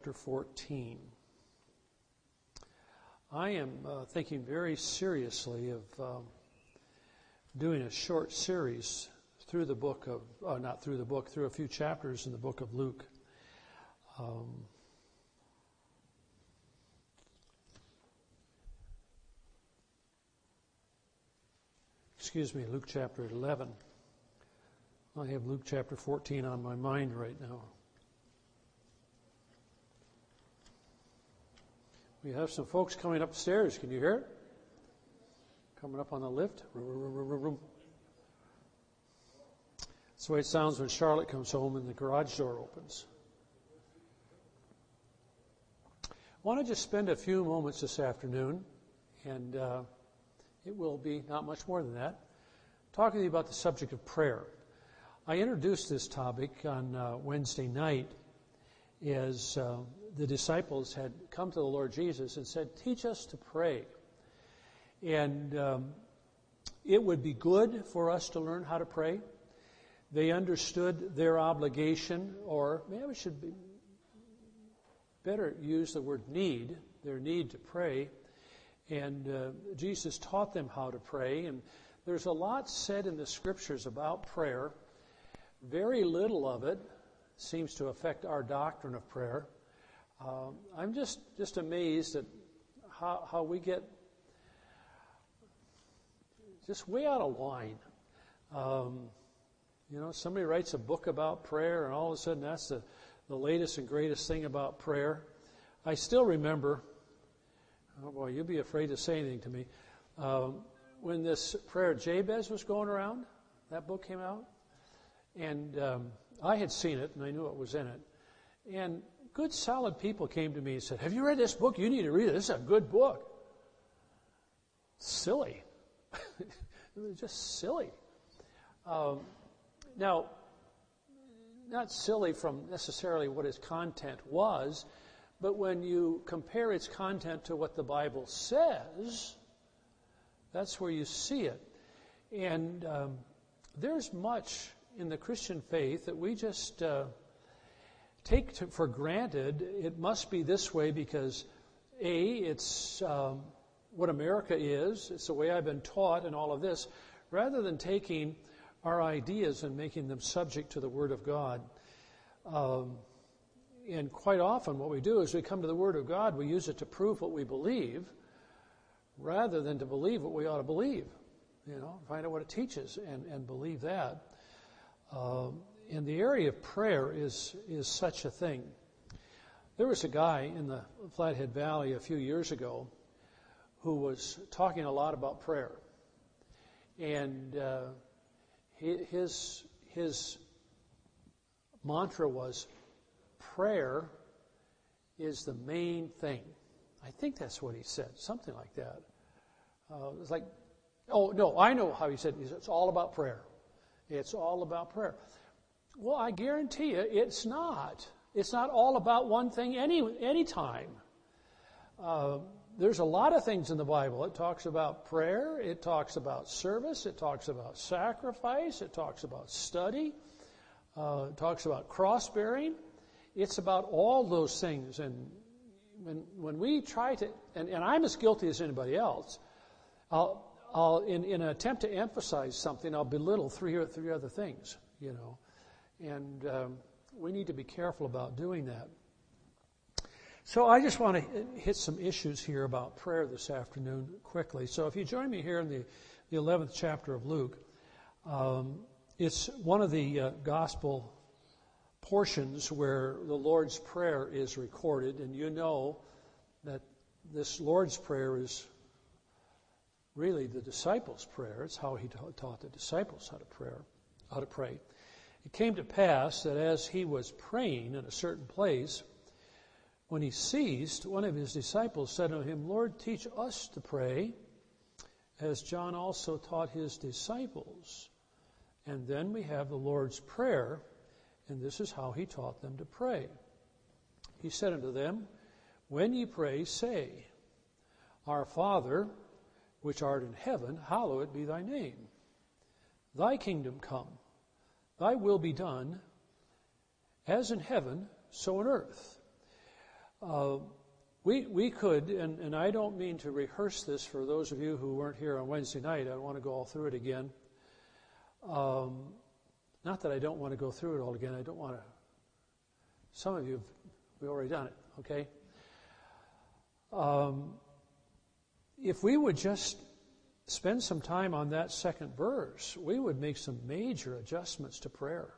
Chapter 14. I am thinking very seriously of doing a short series through the book of, not through the book, through a few chapters in the book of Luke. Luke chapter 11. I have Luke chapter 14 on my mind right now. We have some folks coming upstairs. Can you hear it? Coming up on the lift. That's the way it sounds when Charlotte comes home and the garage door opens. I want to just spend a few moments this afternoon, and it will be not much more than that, talking to you about the subject of prayer. I introduced this topic on Wednesday night as the disciples had come to the Lord Jesus and said, "Teach us to pray." And it would be good for us to learn how to pray. They understood their obligation, or maybe we should better use the word need, their need to pray. And Jesus taught them how to pray. And there's a lot said in the Scriptures about prayer. Very little of it seems to affect our doctrine of prayer. I'm just amazed at how we get just way out of line. Somebody writes a book about prayer, and all of a sudden that's the latest and greatest thing about prayer. I still remember, oh boy, you'd be afraid to say anything to me, when this prayer of Jabez was going around, that book came out, and I had seen it, and I knew it was in it. And good, solid people came to me and said, "Have you read this book? You need to read it. This is a good book." Silly. It was just silly. Now, not silly from necessarily what its content was, but when you compare its content to what the Bible says, that's where you see it. And there's much in the Christian faith that we just take for granted. It must be this way because, A, it's what America is. It's the way I've been taught and all of this, rather than taking our ideas and making them subject to the Word of God. And quite often what we do is we come to the Word of God, we use it to prove what we believe, rather than to believe what we ought to believe. Find out what it teaches and believe that. And the area of prayer is such a thing. There was a guy in the Flathead Valley a few years ago who was talking a lot about prayer. And his mantra was, prayer is the main thing. I think that's what he said, something like that. It was like, oh, no, I know how he said it. He said, it's all about prayer. It's all about prayer. Well, I guarantee you, it's not. It's not all about one thing any time. There's a lot of things in the Bible. It talks about prayer. It talks about service. It talks about sacrifice. It talks about study. It talks about cross-bearing. It's about all those things. And when we try to, and I'm as guilty as anybody else, I'll in an attempt to emphasize something, I'll belittle three other things, And we need to be careful about doing that. So I just want to hit some issues here about prayer this afternoon quickly. So if you join me here in the 11th chapter of Luke, it's one of the gospel portions where the Lord's Prayer is recorded. And you know that this Lord's Prayer is really the disciples' prayer. It's how he taught the disciples how to pray. It came to pass that as he was praying in a certain place, when he ceased, one of his disciples said to him, "Lord, teach us to pray, as John also taught his disciples." And then we have the Lord's Prayer, and this is how he taught them to pray. He said unto them, "When ye pray, say, Our Father, which art in heaven, hallowed be thy name. Thy kingdom come. Thy will be done, as in heaven, so on earth." We could, and I don't mean to rehearse this for those of you who weren't here on Wednesday night. I don't want to go all through it again. Not that I don't want to go through it all again. I don't want to. Some of you, we've already done it, okay? If we would just spend some time on that second verse, we would make some major adjustments to prayer.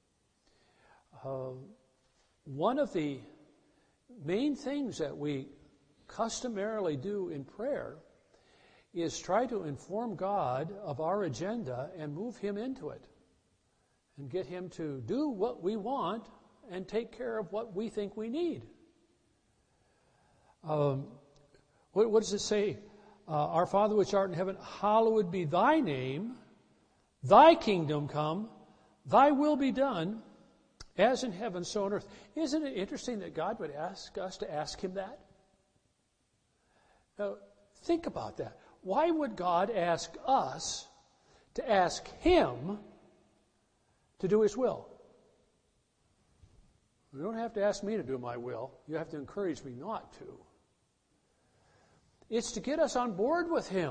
One of the main things that we customarily do in prayer is try to inform God of our agenda and move Him into it and get Him to do what we want and take care of what we think we need. What does it say? Our Father which art in heaven, hallowed be thy name, thy kingdom come, thy will be done, as in heaven, so on earth. Isn't it interesting that God would ask us to ask Him that? Now, think about that. Why would God ask us to ask Him to do His will? You don't have to ask me to do my will. You have to encourage me not to. It's to get us on board with Him.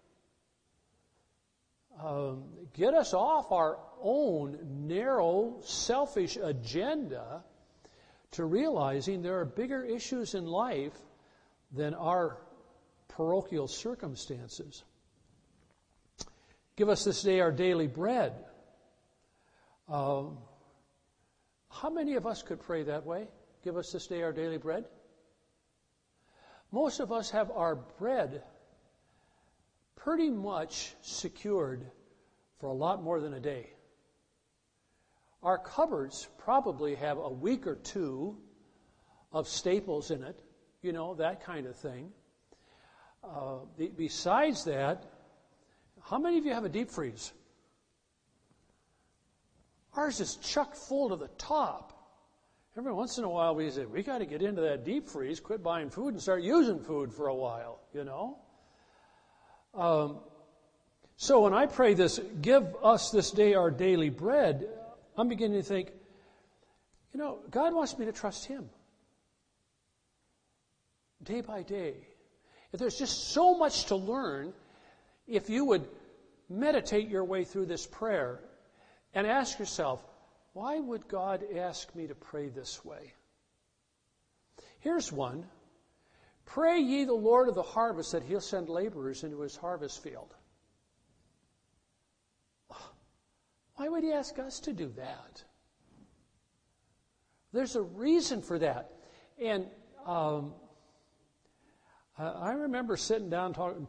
Get us off our own narrow, selfish agenda to realizing there are bigger issues in life than our parochial circumstances. Give us this day our daily bread. How many of us could pray that way? Give us this day our daily bread. Most of us have our bread pretty much secured for a lot more than a day. Our cupboards probably have a week or two of staples in it, that kind of thing. Besides that, how many of you have a deep freeze? Ours is chock full to the top. Every once in a while we say, we got to get into that deep freeze, quit buying food and start using food for a while, So when I pray this, give us this day our daily bread, I'm beginning to think, God wants me to trust Him. Day by day. There's just so much to learn if you would meditate your way through this prayer and ask yourself, why would God ask me to pray this way? Here's one. Pray ye the Lord of the harvest that He'll send laborers into His harvest field. Why would He ask us to do that? There's a reason for that. And I remember sitting down talking.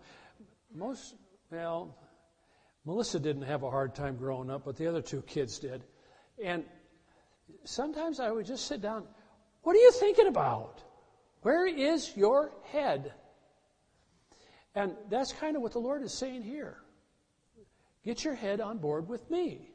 Melissa didn't have a hard time growing up, but the other two kids did. And sometimes I would just sit down. What are you thinking about? Where is your head? And that's kind of what the Lord is saying here. Get your head on board with me.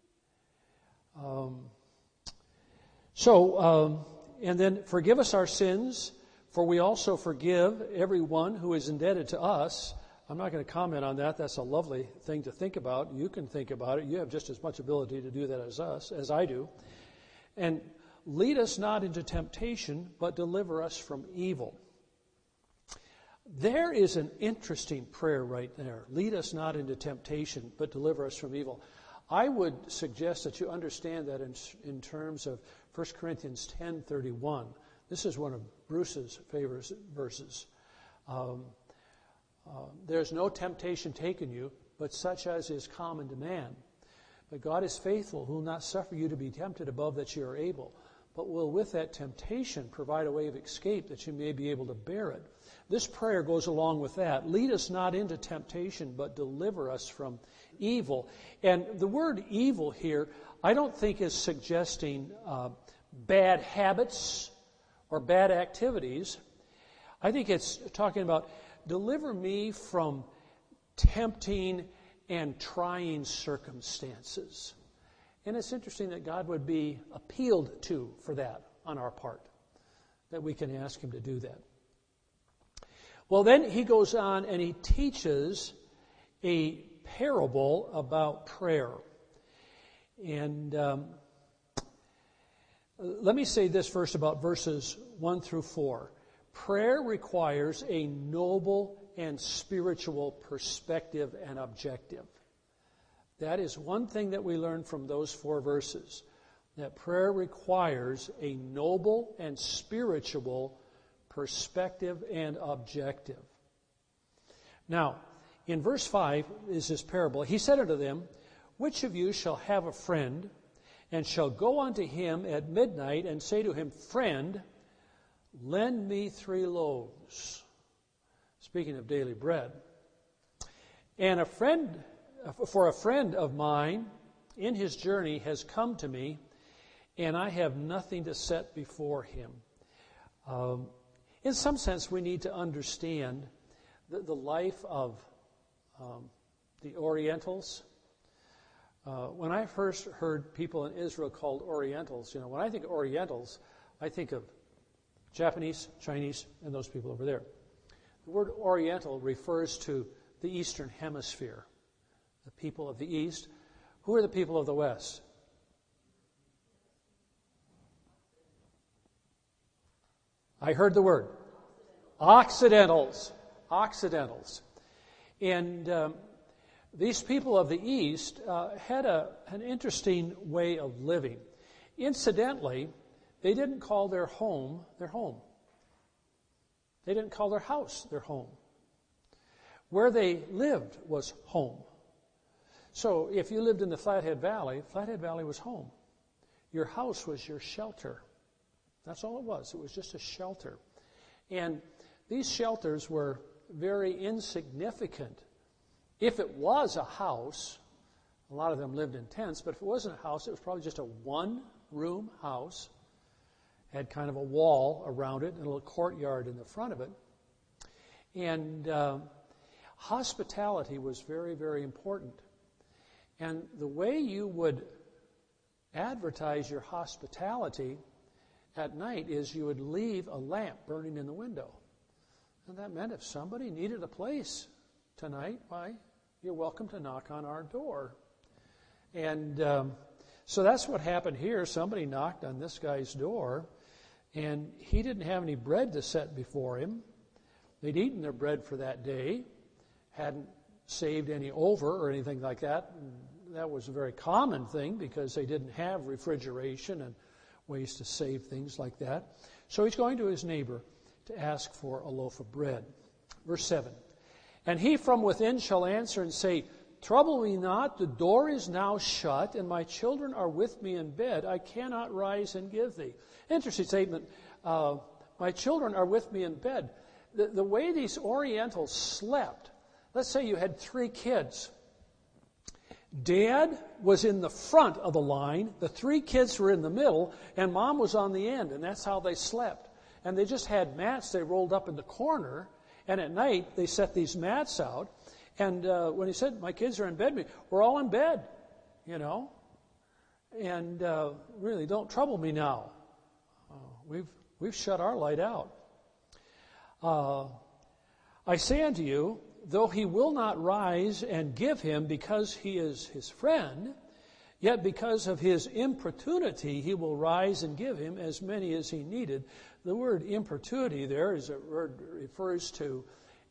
And then forgive us our sins, for we also forgive everyone who is indebted to us. I'm not going to comment on that. That's a lovely thing to think about. You can think about it. You have just as much ability to do that as I do. And lead us not into temptation, but deliver us from evil. There is an interesting prayer right there. Lead us not into temptation, but deliver us from evil. I would suggest that you understand that in terms of 1 Corinthians 10:31. This is one of Bruce's favorite verses. There's no temptation taken you, but such as is common to man. But God is faithful, who will not suffer you to be tempted above that you are able, but will with that temptation provide a way of escape that you may be able to bear it. This prayer goes along with that. Lead us not into temptation, but deliver us from evil. And the word evil here, I don't think is suggesting bad habits or bad activities. I think it's talking about deliver me from tempting and trying circumstances. And it's interesting that God would be appealed to for that on our part, that we can ask Him to do that. Well, then he goes on and he teaches a parable about prayer. And Let me say this first about verses 1 through 4. Prayer requires a noble and spiritual perspective and objective. That is one thing that we learn from those 4 verses, that prayer requires a noble and spiritual perspective and objective. Now, in verse 5 is this parable. He said unto them, which of you shall have a friend, and shall go unto him at midnight, and say to him, Friend, lend me 3 loaves. Speaking of daily bread. And a friend of mine in his journey has come to me, and I have nothing to set before him. In some sense, we need to understand the life of the Orientals. When I first heard people in Israel called Orientals, when I think of Orientals, I think of Japanese, Chinese, and those people over there. The word Oriental refers to the Eastern Hemisphere, the people of the East. Who are the people of the West? I heard the word. Occidentals. Occidentals. And these people of the East had an interesting way of living. Incidentally, they didn't call their home their home. They didn't call their house their home. Where they lived was home. So if you lived in the Flathead Valley was home. Your house was your shelter. That's all it was. It was just a shelter. And these shelters were very insignificant. If it was a house, a lot of them lived in tents, but if it wasn't a house, it was probably just a one-room house. Had kind of a wall around it and a little courtyard in the front of it. And hospitality was very, very important. And the way you would advertise your hospitality at night is you would leave a lamp burning in the window. And that meant if somebody needed a place tonight, why, you're welcome to knock on our door. And so that's what happened here. Somebody knocked on this guy's door, and he didn't have any bread to set before him. They'd eaten their bread for that day, hadn't saved any over or anything like that. And that was a very common thing because they didn't have refrigeration and ways to save things like that. So he's going to his neighbor to ask for a loaf of bread. Verse 7. And he from within shall answer and say, Trouble me not, the door is now shut, and my children are with me in bed. I cannot rise and give thee. Interesting statement. My children are with me in bed. The way these Orientals slept, let's say you had 3 kids. Dad was in the front of the line, the 3 kids were in the middle, and Mom was on the end, and that's how they slept. And they just had mats they rolled up in the corner, and at night they set these mats out. And when he said, my kids are in bed, we're all in bed, And really, don't trouble me now. We've shut our light out. I say unto you, though he will not rise and give him because he is his friend, yet because of his importunity he will rise and give him as many as he needed. The word importunity there is a word that refers to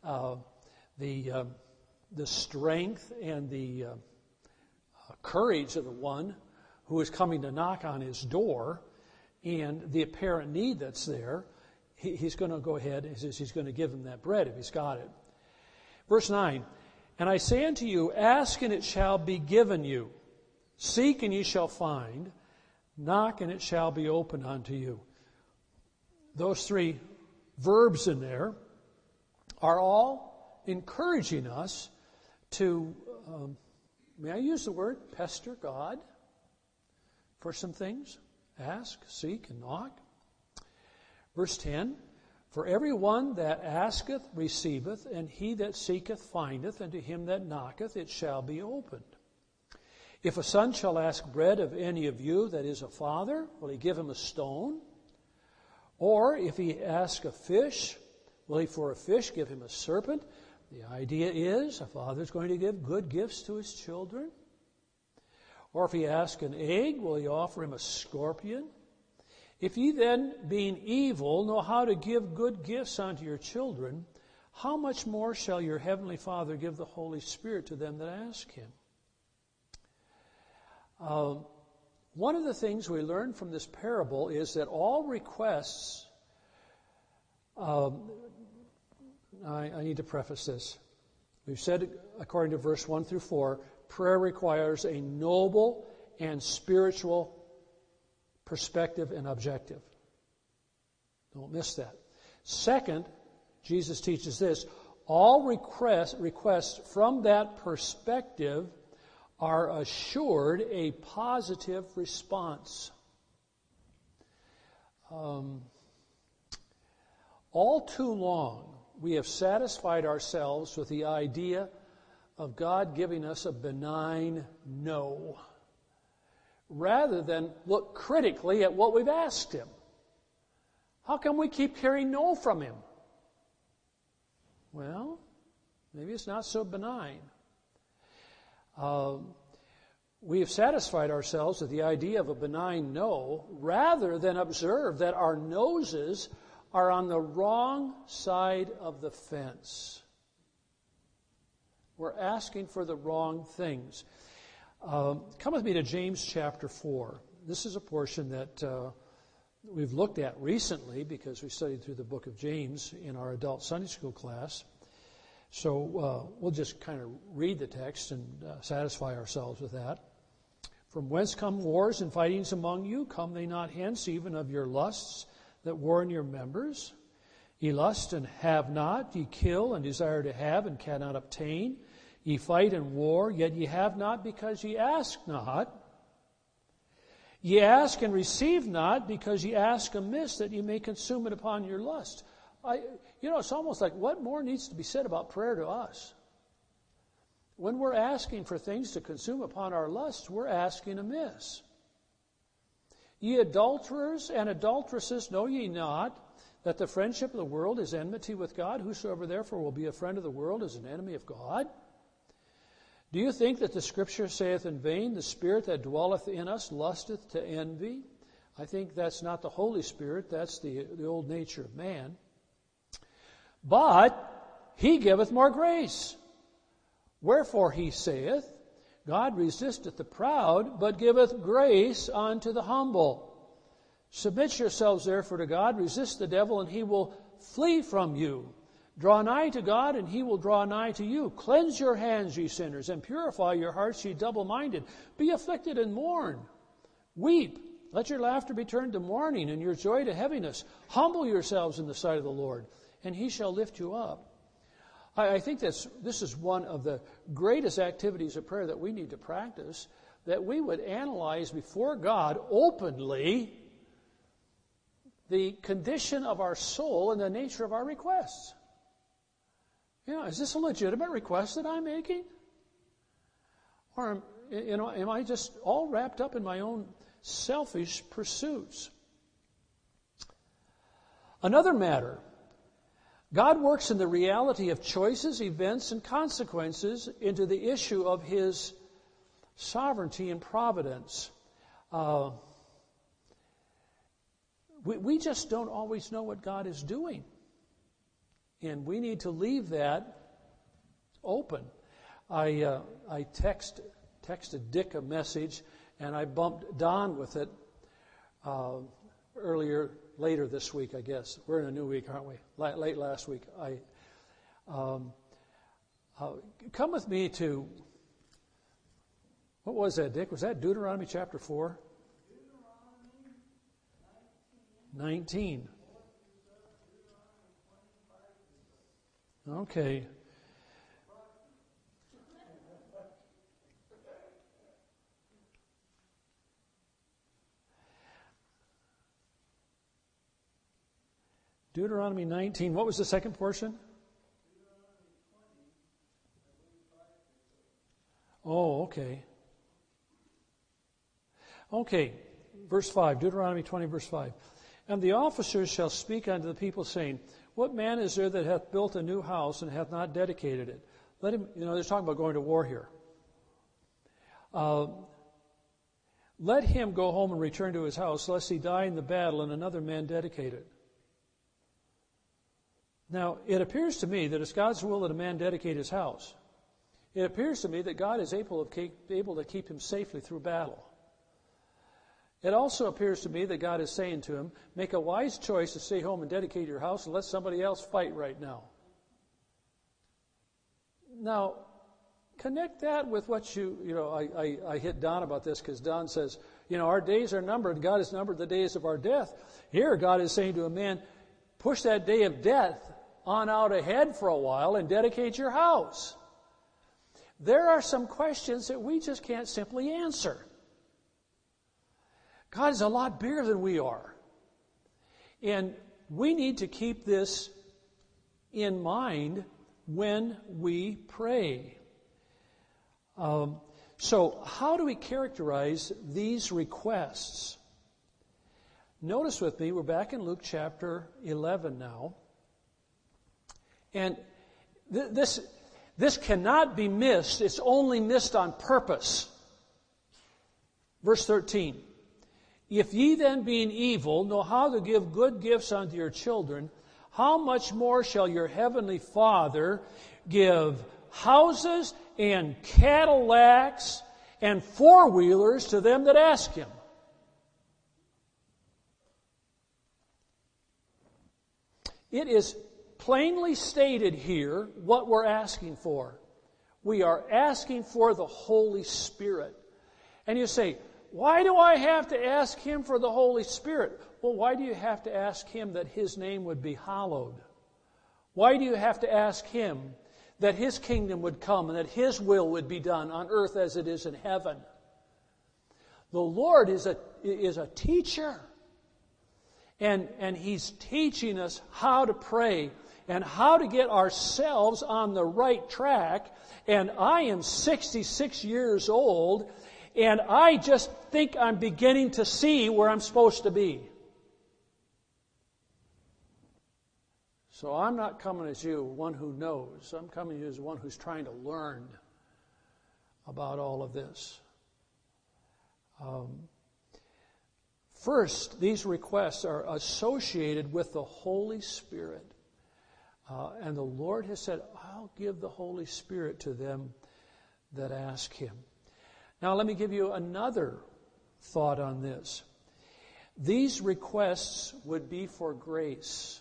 the strength and the courage of the one who is coming to knock on his door and the apparent need that's there. He's going to go ahead and he's going to give him that bread if he's got it. Verse 9, And I say unto you, ask and it shall be given you. Seek and ye shall find. Knock and it shall be opened unto you. Those 3 verbs in there are all encouraging us to, may I use the word, pester God for some things? Ask, seek, and knock. Verse 10, For every one that asketh receiveth, and he that seeketh findeth, and to him that knocketh it shall be opened. If a son shall ask bread of any of you that is a father, will he give him a stone? Or if he ask a fish, will he for a fish give him a serpent? The idea is a father is going to give good gifts to his children. Or if he ask an egg, will he offer him a scorpion? If ye then, being evil, know how to give good gifts unto your children, how much more shall your heavenly Father give the Holy Spirit to them that ask Him? One of the things we learn from this parable is that all requests, I need to preface this. We've said, according to verse 1 through 4, prayer requires a noble and spiritual perspective and objective. Don't miss that. Second, Jesus teaches this: all requests from that perspective are assured a positive response. All too long, we have satisfied ourselves with the idea of God giving us a benign no, rather than look critically at what we've asked Him. How come we keep hearing no from Him? Well, maybe it's not so benign. We have satisfied ourselves with the idea of a benign no, rather than observe that our noses are on the wrong side of the fence. We're asking for the wrong things. Come with me to James chapter 4. This is a portion that we've looked at recently because we studied through the book of James in our adult Sunday school class. So we'll just kind of read the text and satisfy ourselves with that. From whence come wars and fightings among you? Come they not hence, even of your lusts that war in your members? Ye lust and have not, ye kill and desire to have and cannot obtain. Ye fight and war, yet ye have not because ye ask not. Ye ask and receive not because ye ask amiss, that ye may consume it upon your lust. It's almost like, what more needs to be said about prayer to us? When we're asking for things to consume upon our lusts, we're asking amiss. Ye adulterers and adulteresses, know ye not that the friendship of the world is enmity with God? Whosoever therefore will be a friend of the world is an enemy of God. Do you think that the Scripture saith in vain, the Spirit that dwelleth in us lusteth to envy? I think that's not the Holy Spirit, that's the old nature of man. But He giveth more grace. Wherefore He saith, God resisteth the proud, but giveth grace unto the humble. Submit yourselves therefore to God, resist the devil, and he will flee from you. Draw nigh to God, and He will draw nigh to you. Cleanse your hands, ye sinners, and purify your hearts, ye double-minded. Be afflicted and mourn. Weep. Let your laughter be turned to mourning, and your joy to heaviness. Humble yourselves in the sight of the Lord, and He shall lift you up. I think this is one of the greatest activities of prayer that we need to practice, that we would analyze before God openly the condition of our soul and the nature of our requests. Is this a legitimate request that I'm making? Or am I just all wrapped up in my own selfish pursuits? Another matter. God works in the reality of choices, events, and consequences into the issue of His sovereignty and providence. We just don't always know what God is doing. And we need to leave that open. I texted Dick a message, and I bumped Don with it later this week, I guess. We're in a new week, aren't we? Late last week. Come with me to, what was that, Dick? Was that Deuteronomy chapter 4? Deuteronomy 19. Okay. Deuteronomy 19. What was the second portion? Oh, okay. Okay. Verse 5. Deuteronomy 20, verse 5. And the officers shall speak unto the people, saying, what man is there that hath built a new house and hath not dedicated it? Let him, they're talking about going to war here. let him go home and return to his house, lest he die in the battle and another man dedicate it. Now, it appears to me that it's God's will that a man dedicate his house. It appears to me that God is able to keep him safely through battle. It also appears to me that God is saying to him, make a wise choice to stay home and dedicate your house and let somebody else fight right now. Now, connect that with what I hit Don about this because Don says, our days are numbered. God has numbered the days of our death. Here, God is saying to a man, push that day of death on out ahead for a while and dedicate your house. There are some questions that we just can't simply answer. God is a lot bigger than we are. And we need to keep this in mind when we pray. So how do we characterize these requests? Notice with me, we're back in Luke chapter 11 now. And this cannot be missed. It's only missed on purpose. Verse 13. If ye then, being evil, know how to give good gifts unto your children, how much more shall your heavenly Father give houses and Cadillacs and four-wheelers to them that ask Him? It is plainly stated here what we're asking for. We are asking for the Holy Spirit. And you say, why do I have to ask Him for the Holy Spirit? Well, why do you have to ask Him that His name would be hallowed? Why do you have to ask Him that His kingdom would come and that His will would be done on earth as it is in heaven? The Lord is a teacher. And He's teaching us how to pray and how to get ourselves on the right track. And I am 66 years old, and I just think I'm beginning to see where I'm supposed to be. So I'm not coming as you, one who knows. I'm coming to you as one who's trying to learn about all of this. First, these requests are associated with the Holy Spirit. And the Lord has said, I'll give the Holy Spirit to them that ask Him. Now, let me give you another thought on this. These requests would be for grace.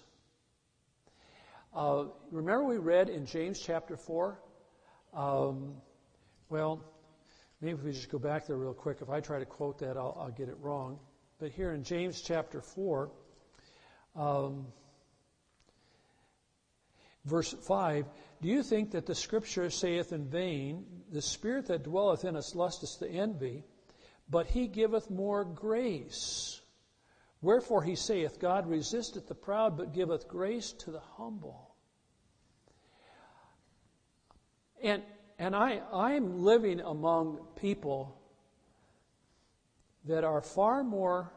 Remember we read in James chapter 4? Well, maybe if we just go back there real quick. If I try to quote that, I'll get it wrong. But here in James chapter 4, verse 5, do you think that the Scripture saith in vain, the Spirit that dwelleth in us lusteth to envy, but He giveth more grace? Wherefore He saith, God resisteth the proud, but giveth grace to the humble. And I'm living among people that are far more,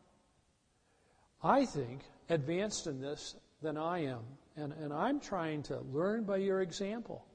I think, advanced in this than I am. And I'm trying to learn by your example.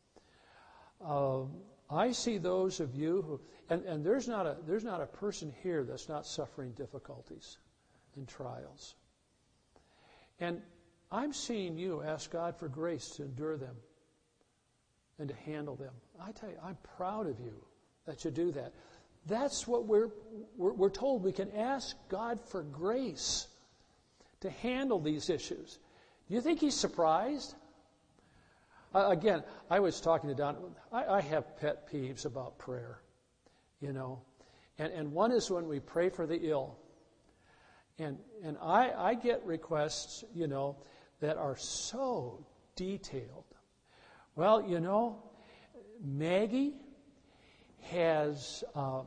I see those of you who, and there's not a person here that's not suffering difficulties and trials. And I'm seeing you ask God for grace to endure them and to handle them. I tell you, I'm proud of you that you do that. That's what we're told. We can ask God for grace to handle these issues. Do you think He's surprised? Again, I was talking to Don. I have pet peeves about prayer, And one is when we pray for the ill. And I get requests, that are so detailed. Well, Maggie has,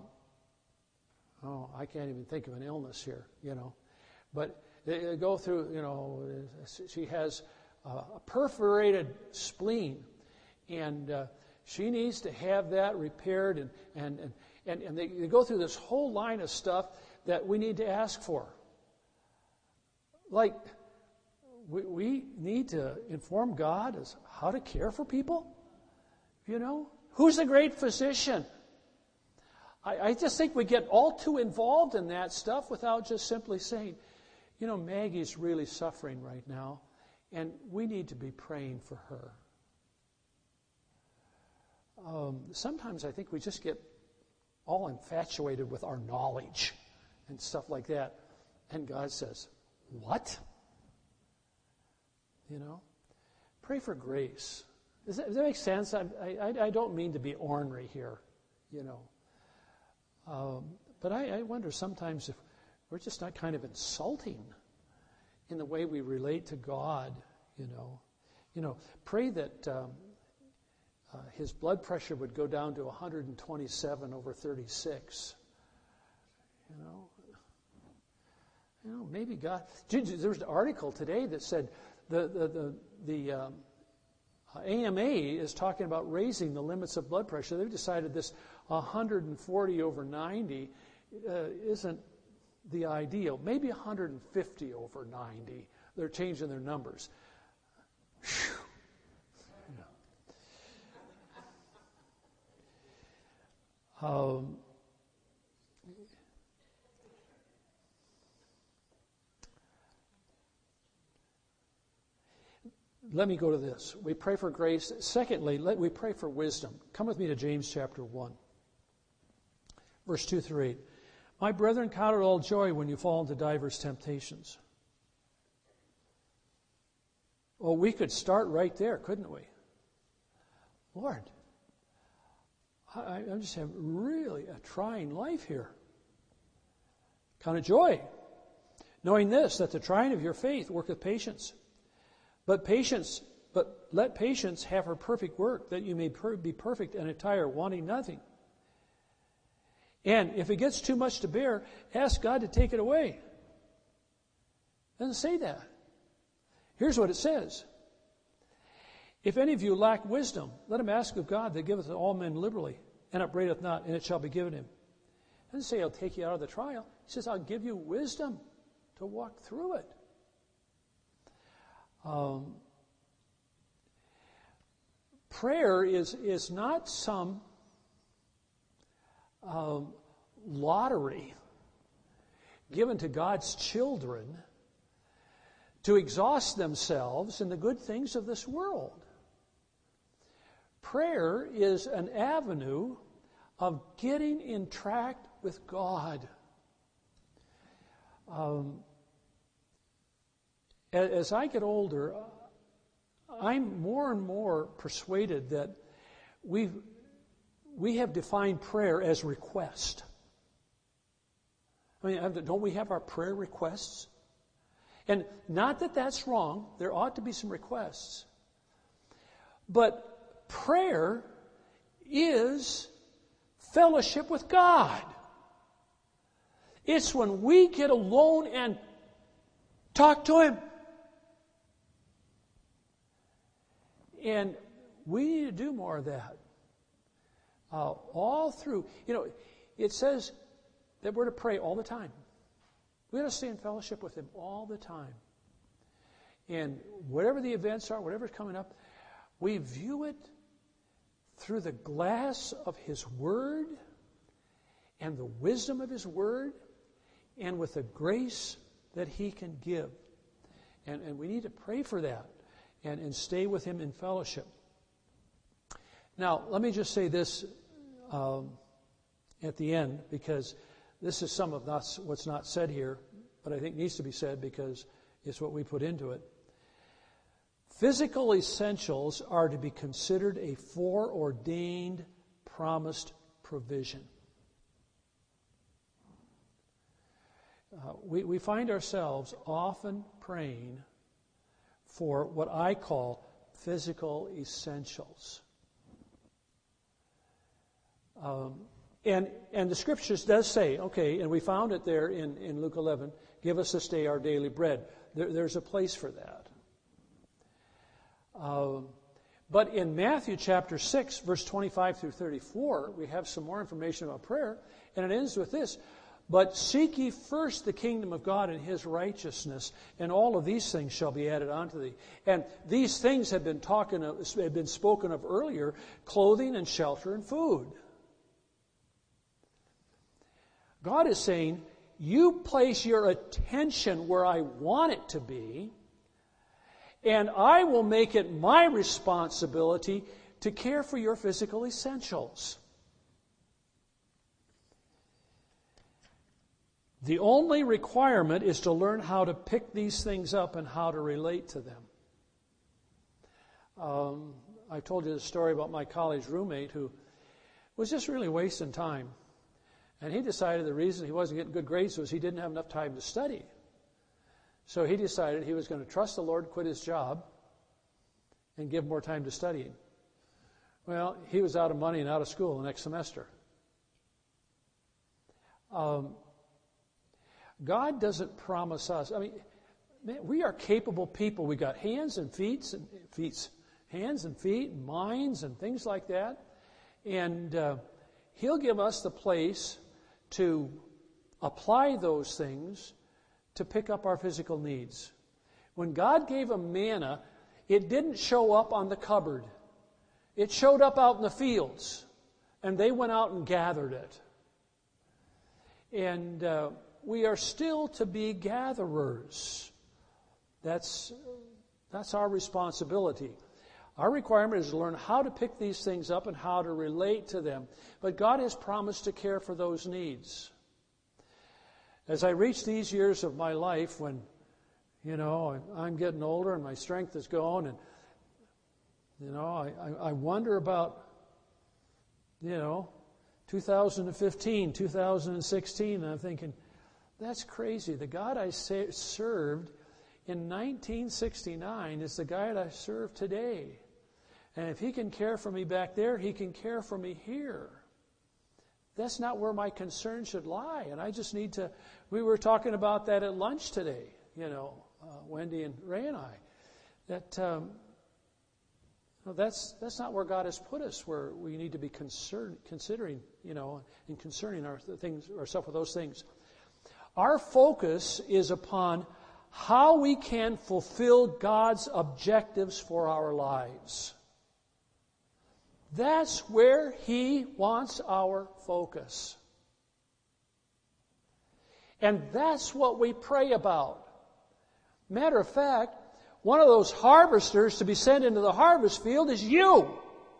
I can't even think of an illness here, But they go through, she has a perforated spleen, and she needs to have that repaired, and they go through this whole line of stuff that we need to ask for. Like, we need to inform God as how to care for people, Who's the great physician? I just think we get all too involved in that stuff without just simply saying, Maggie's really suffering right now, and we need to be praying for her. Sometimes I think we just get all infatuated with our knowledge and stuff like that. And God says, what? Pray for grace. Does that make sense? I don't mean to be ornery here, But I wonder sometimes if we're just not kind of insulting in the way we relate to God, Pray that his blood pressure would go down to 127/36. Maybe God. There was an article today that said the AMA is talking about raising the limits of blood pressure. They've decided this 140/90 isn't the ideal. Maybe 150/90. They're changing their numbers. Whew. Let me go to this. We pray for grace. Secondly, we pray for wisdom. Come with me to James chapter 1, verse 2 through 8. My brethren, count it all joy when you fall into diverse temptations. Well, we could start right there, couldn't we? Lord, I'm just having really a trying life here. Count it joy, knowing this, that the trying of your faith worketh patience. But let patience have her perfect work, that you may be perfect and entire, wanting nothing. And if it gets too much to bear, ask God to take it away. It doesn't say that. Here's what it says. If any of you lack wisdom, let him ask of God that giveth to all men liberally, and upbraideth not, and it shall be given him. It doesn't say I'll take you out of the trial. He says I'll give you wisdom to walk through it. Prayer is not some lottery given to God's children to exhaust themselves in the good things of this world. Prayer is an avenue of getting in track with God. As I get older, I'm more and more persuaded that we have defined prayer as request. I mean, don't we have our prayer requests? And not that that's wrong. There ought to be some requests. But prayer is fellowship with God. It's when we get alone and talk to Him. And we need to do more of that. All through. It says that we're to pray all the time. We got to stay in fellowship with Him all the time. And whatever the events are, whatever's coming up, we view it through the glass of His Word and the wisdom of His Word and with the grace that He can give. And we need to pray for that and stay with Him in fellowship. Now, let me just say this at the end, because this is some of what's not said here, but I think needs to be said because it's what we put into it. Physical essentials are to be considered a foreordained, promised provision. We find ourselves often praying for what I call physical essentials. And the Scriptures does say, okay, and we found it there in Luke 11, give us this day our daily bread. There's a place for that. But in Matthew chapter 6, verse 25 through 34, we have some more information about prayer, and it ends with this. But seek ye first the kingdom of God and His righteousness, and all of these things shall be added unto thee. And these things have been spoken of earlier: clothing and shelter and food. God is saying, you place your attention where I want it to be, and I will make it my responsibility to care for your physical essentials. The only requirement is to learn how to pick these things up and how to relate to them. I told you the story about my college roommate who was just really wasting time. And he decided the reason he wasn't getting good grades was he didn't have enough time to study. So he decided he was going to trust the Lord, quit his job, and give more time to studying. Well, he was out of money and out of school the next semester. God doesn't promise us. I mean, man, we are capable people. We got hands and feet, and minds, and things like that. And He'll give us the place to apply those things to pick up our physical needs. When God gave them manna, it didn't show up on the cupboard. It showed up out in the fields, and they went out and gathered it. And we are still to be gatherers. That's our responsibility. Our requirement is to learn how to pick these things up and how to relate to them. But God has promised to care for those needs. As I reach these years of my life when, I'm getting older and my strength is gone, and, I wonder about, 2015, 2016, and I'm thinking, that's crazy. The God I served in 1969 is the God I serve today. And if He can care for me back there, He can care for me here. That's not where my concern should lie. And I just need to, we were talking about that at lunch today, Wendy and Ray and I, that that's not where God has put us, where we need to be considering, and concerning ourselves with those things. Our focus is upon how we can fulfill God's objectives for our lives. That's where He wants our focus. And that's what we pray about. Matter of fact, one of those harvesters to be sent into the harvest field is you.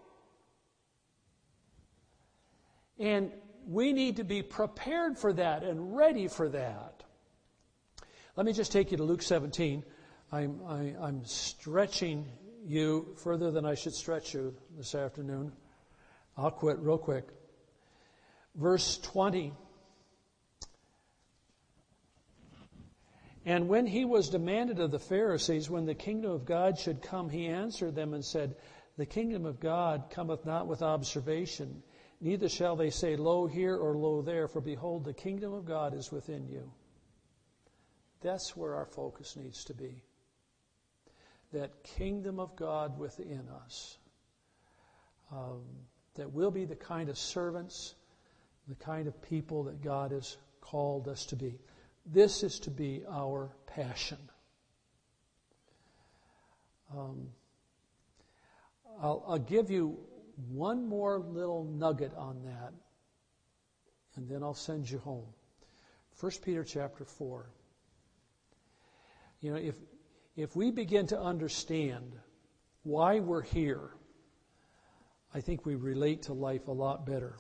And we need to be prepared for that and ready for that. Let me just take you to Luke 17. I'm stretching you further than I should stretch you this afternoon. I'll quit real quick. Verse 20. And when He was demanded of the Pharisees when the kingdom of God should come, He answered them and said, the kingdom of God cometh not with observation, neither shall they say, lo here or lo there, for behold, the kingdom of God is within you. That's where our focus needs to be. That kingdom of God within us. That we'll be the kind of servants, the kind of people that God has called us to be. This is to be our passion. I'll give you one more little nugget on that, and then I'll send you home. 1 Peter chapter 4. If we begin to understand why we're here, I think we relate to life a lot better.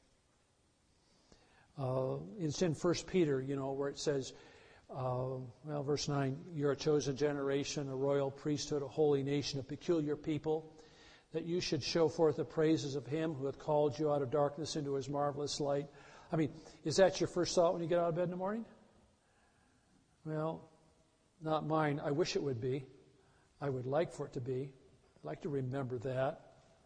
It's in 1 Peter, where it says, verse 9, you're a chosen generation, a royal priesthood, a holy nation, a peculiar people, that you should show forth the praises of Him who hath called you out of darkness into His marvelous light. I mean, is that your first thought when you get out of bed in the morning? Well, not mine. I wish it would be. I would like for it to be. I'd like to remember that.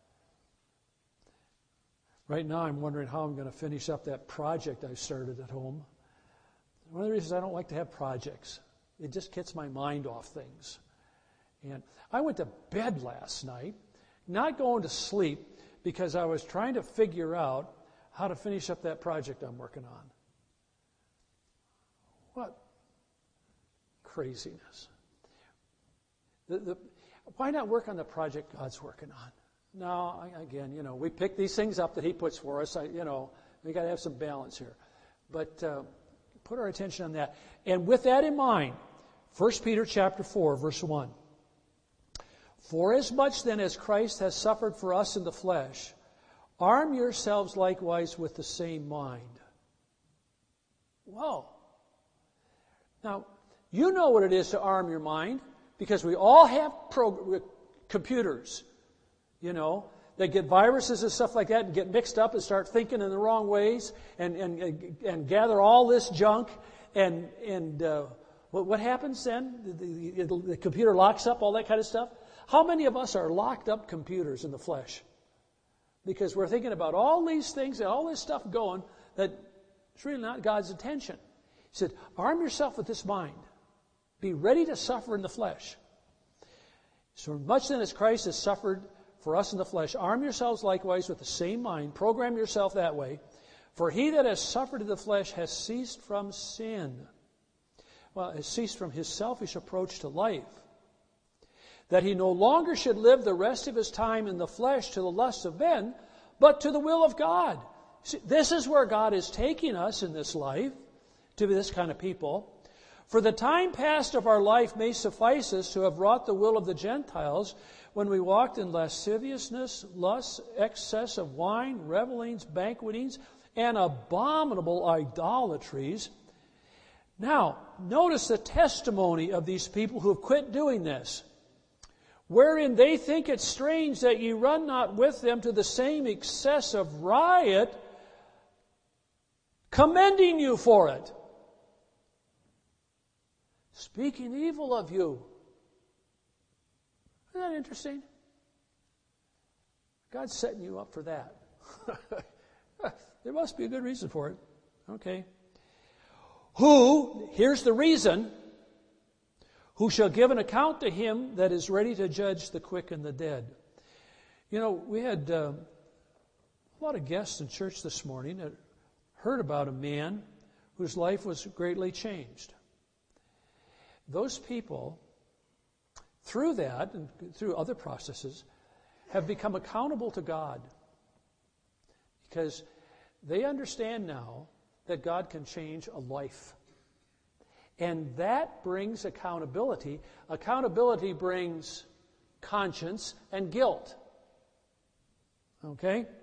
Right now I'm wondering how I'm going to finish up that project I started at home. One of the reasons I don't like to have projects, it just gets my mind off things. And I went to bed last night, not going to sleep, because I was trying to figure out how to finish up that project I'm working on. What craziness. Why not work on the project God's working on? No, again, we pick these things up that He puts for us. We got to have some balance here. But put our attention on that. And with that in mind, 1 Peter chapter 4, verse 1. Forasmuch then as Christ has suffered for us in the flesh, arm yourselves likewise with the same mind. Whoa. Now, you know what it is to arm your mind, because we all have computers, that get viruses and stuff like that and get mixed up and start thinking in the wrong ways and gather all this junk. And what happens then? The computer locks up, all that kind of stuff. How many of us are locked up computers in the flesh? Because we're thinking about all these things and all this stuff going that it's really not God's intention. He said, arm yourself with this mind. Be ready to suffer in the flesh. So much then as Christ has suffered for us in the flesh, arm yourselves likewise with the same mind. Program yourself that way. For he that has suffered in the flesh has ceased from sin. Well, has ceased from his selfish approach to life. That he no longer should live the rest of his time in the flesh to the lusts of men, but to the will of God. See, this is where God is taking us in this life, to be this kind of people. For the time past of our life may suffice us to have wrought the will of the Gentiles when we walked in lasciviousness, lust, excess of wine, revelings, banquetings, and abominable idolatries. Now, notice the testimony of these people who have quit doing this, wherein they think it strange that ye run not with them to the same excess of riot, commending you for it. Speaking evil of you. Isn't that interesting? God's setting you up for that. There must be a good reason for it. Okay. Who, here's the reason, who shall give an account to him that is ready to judge the quick and the dead. We had a lot of guests in church this morning that heard about a man whose life was greatly changed. Those people, through that and through other processes, have become accountable to God, because they understand now that God can change a life. And that brings accountability. Accountability brings conscience and guilt. Okay?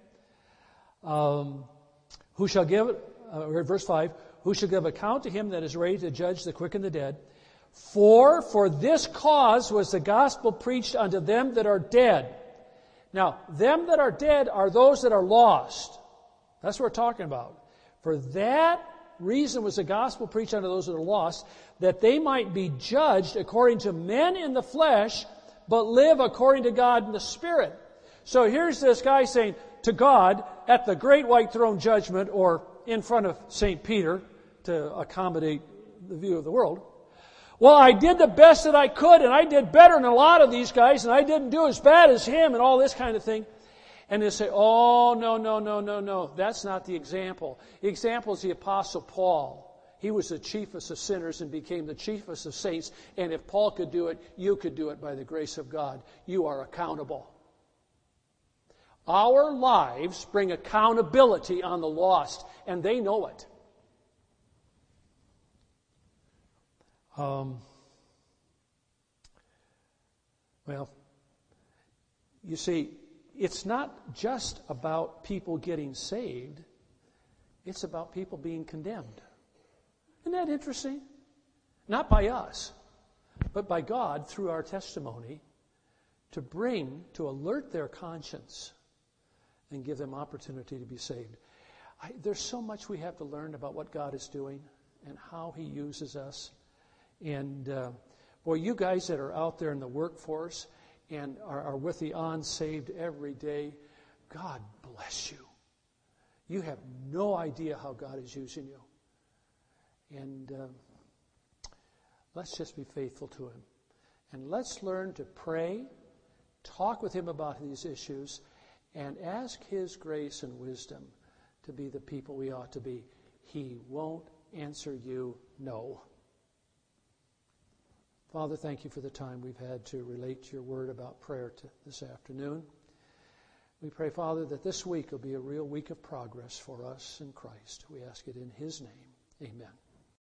Who shall give, verse 5, who shall give account to him that is ready to judge the quick and the dead? For this cause was the gospel preached unto them that are dead. Now, them that are dead are those that are lost. That's what we're talking about. For that reason was the gospel preached unto those that are lost, that they might be judged according to men in the flesh, but live according to God in the Spirit. So here's this guy saying to God at the great white throne judgment, or in front of St. Peter to accommodate the view of the world, well, I did the best that I could, and I did better than a lot of these guys, and I didn't do as bad as him, and all this kind of thing. And they say, oh, no. That's not the example. The example is the Apostle Paul. He was the chiefest of sinners and became the chiefest of saints. And if Paul could do it, you could do it by the grace of God. You are accountable. Our lives bring accountability on the lost, and they know it. Well, you see, it's not just about people getting saved. It's about people being condemned. Isn't that interesting? Not by us, but by God through our testimony to alert their conscience and give them opportunity to be saved. There's so much we have to learn about what God is doing and how He uses us. And boy, you guys that are out there in the workforce and are with the unsaved every day, God bless you. You have no idea how God is using you. And let's just be faithful to Him. And let's learn to pray, talk with Him about these issues, and ask His grace and wisdom to be the people we ought to be. He won't answer you no. Father, thank you for the time we've had to relate your word about prayer this afternoon. We pray, Father, that this week will be a real week of progress for us in Christ. We ask it in His name. Amen.